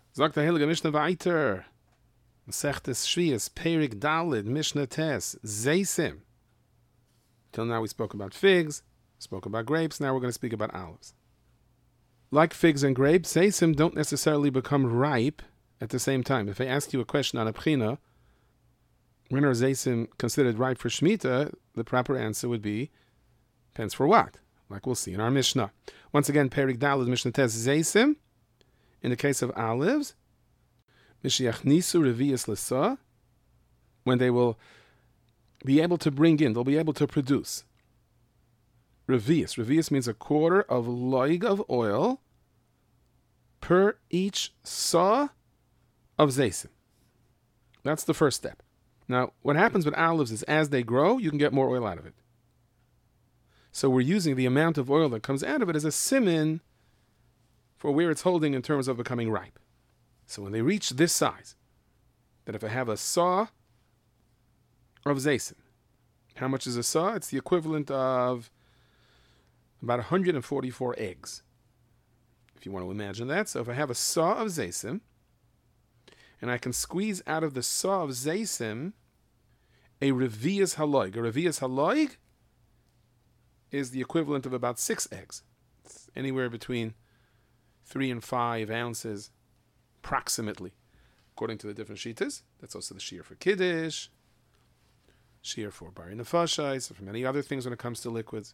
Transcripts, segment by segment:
Sagt der Heilige Mishnah weiter. Masechtes Shvius, Perik Dalid, Mishnah Tes, Zeisim. Till now we spoke about figs, spoke about grapes, now we're going to speak about olives. Like figs and grapes, Zeisim don't necessarily become ripe at the same time. If I ask you a question on a Bchina, when are Zeisim considered ripe for Shemitah, the proper answer would be, depends for what? Like we'll see in our Mishnah. Once again, Perik Dalid, Mishnah Tes, Zeisim. In the case of olives, Mishiachnisu Revius Lesa, when they will be able to bring in, they'll be able to produce. Revius. Revius means a quarter of loig of oil per each saw of Zeisim. That's the first step. Now, what happens with olives is as they grow, you can get more oil out of it. So we're using the amount of oil that comes out of it as a siman for where it's holding in terms of becoming ripe. So when they reach this size, that if I have a saw of Zeisim, how much is a saw? It's the equivalent of about 144 eggs, if you want to imagine that. So if I have a saw of Zeisim, and I can squeeze out of the saw of Zeisim a Revius Haloig. A Revius Haloig is the equivalent of about 6 eggs. It's anywhere between 3 and 5 ounces, approximately, according to the different shitas. That's also the shear for Kiddush, shear for Bari Nefashai, so for many other things when it comes to liquids.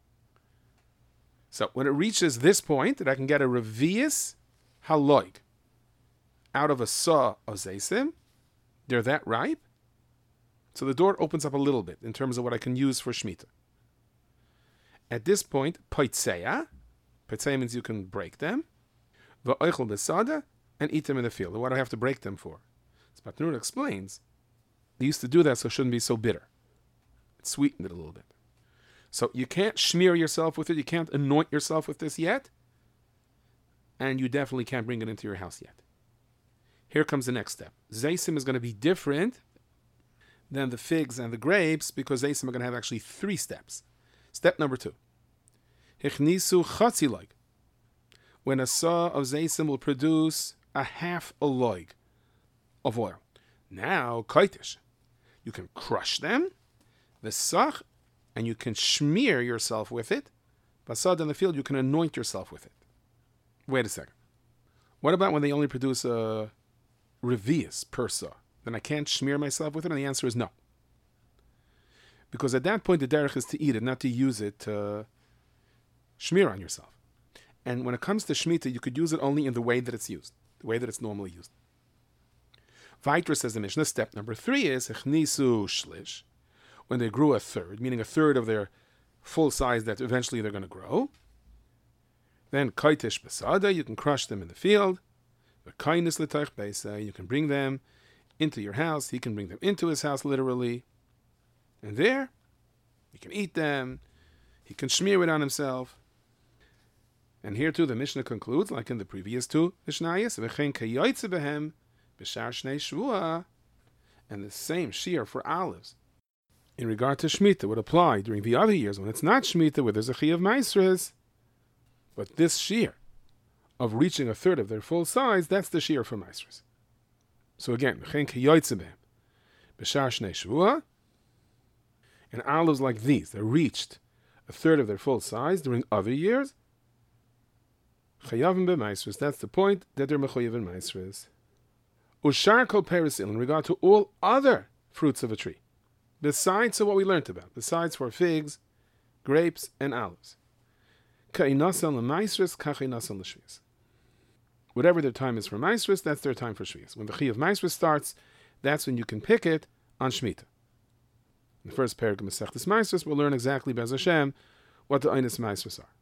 So when it reaches this point, that I can get a Revius Haloig out of a saw of Zeisim, they're that ripe. So the door opens up a little bit in terms of what I can use for Shemitah. At this point, Poitzeya means you can break them, Va'oichel Besada, and eat them in the field. And what do I have to break them for? So Patnur explains, they used to do that so it shouldn't be so bitter. It sweetened it a little bit. So you can't smear yourself with it, you can't anoint yourself with this yet, and you definitely can't bring it into your house yet. Here comes the next step. Zeisim is going to be different than the figs and the grapes because Zeisim are going to have actually 3 steps. Step number 2. Hichnisu chatziloig. When a saw of Zeisim will produce a half a loig of oil. Now, kaitish. You can crush them, the sach, and you can smear yourself with it. Basad in the field, you can anoint yourself with it. Wait a second. What about when they only produce a revius per saw? Then I can't smear myself with it? And the answer is no. Because at that point, the derech is to eat it, not to use it to smear on yourself. And when it comes to Shemitah, you could use it only in the way that it's used, the way that it's normally used. Vaitra says the Mishnah, step number 3 is Echnisu Shlish. When they grew a third, meaning a third of their full size that eventually they're going to grow. Then Kaitish Besada, you can crush them in the field. The kindness L'Taich Beisa, you can bring them into your house. He can bring them into his house, literally. And there, he can eat them. He can smear it on himself. And here too, the Mishnah concludes, like in the previous 2 Mishnayos, V'chein kayoytze behem b'shar shnei shvua, and the same shear for olives in regard to Shemitah would apply during the other years when it's not Shemitah, where there's a Chi of Maasros. But this shear of reaching a third of their full size, that's the shear for Maasros. So again, V'chein kayoytze behem b'shar shnei shvua, and olives like these, that reached a third of their full size during other years, Chayavim b'maasros. That's the point, that they're mechayev in maasros. Ushar kol perisil, in regard to all other fruits of a tree, besides what we learned about, besides for figs, grapes, and olives. Ka'inasan l'maasros, ka'inasan l'shvius. Whatever their time is for maasros, that's their time for shvius. When the chi of maasros starts, that's when you can pick it on Shemitah. In the first paragraph of Masechtas Maasros, we'll learn exactly, Be'ez Hashem, what the Einis Maasros are.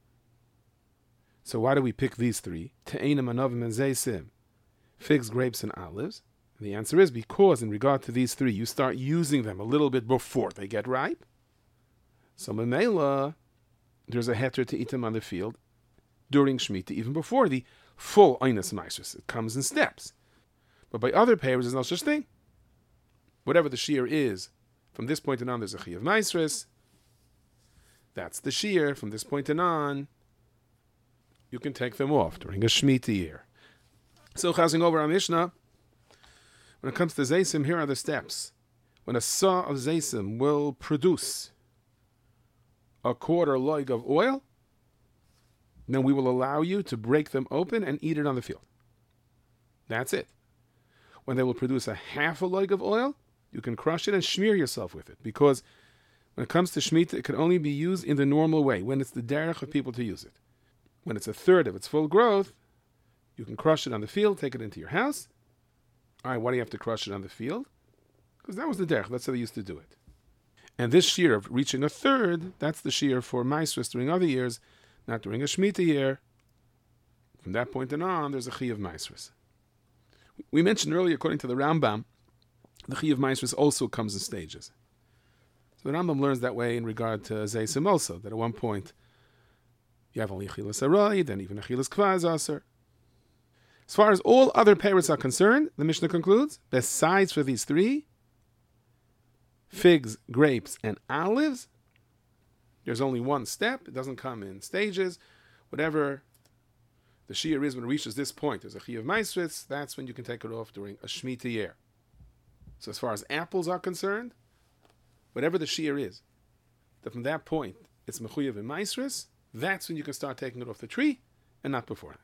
So why do we pick these 3? Te'enim, anavim, and zeisim, figs, grapes, and olives. And the answer is because in regard to these 3, you start using them a little bit before they get ripe. So Memela, there's a heter to eat them on the field during Shemitah, even before the full Einis Maasros. It comes in steps. But by other payers, there's no such thing. Whatever the shear is, from this point on, there's a Chi of Maasros. That's the shear. From this point on, you can take them off during a Shemitah year. So, chasing over our Mishnah, when it comes to Zaysim, here are the steps. When a saw of Zaysim will produce a quarter log of oil, then we will allow you to break them open and eat it on the field. That's it. When they will produce a half a log of oil, you can crush it and smear yourself with it. Because when it comes to Shemitah, it can only be used in the normal way, when it's the derech of people to use it. When it's a third of its full growth, you can crush it on the field, take it into your house. All right, why do you have to crush it on the field? Because that was the derech. That's how they used to do it. And this shear of reaching a third, that's the shear for Maasros during other years, not during a Shemitah year. From that point on, there's a Chi of Maasros. We mentioned earlier, according to the Rambam, the Chi of Maasros also comes in stages. So the Rambam learns that way in regard to Zaysim also, that at one point you have only Achilas Arai, then even Achilas Kvaz Aser. As far as all other peiros are concerned, the Mishnah concludes, besides for these three, figs, grapes, and olives, there's only one step. It doesn't come in stages. Whatever the shear is when it reaches this point, there's a Chi of Maasros, that's when you can take it off during a Shemitah year. So as far as apples are concerned, whatever the shear is, that from that point it's mechuyev in Maasros, that's when you can start taking it off the tree, and not before.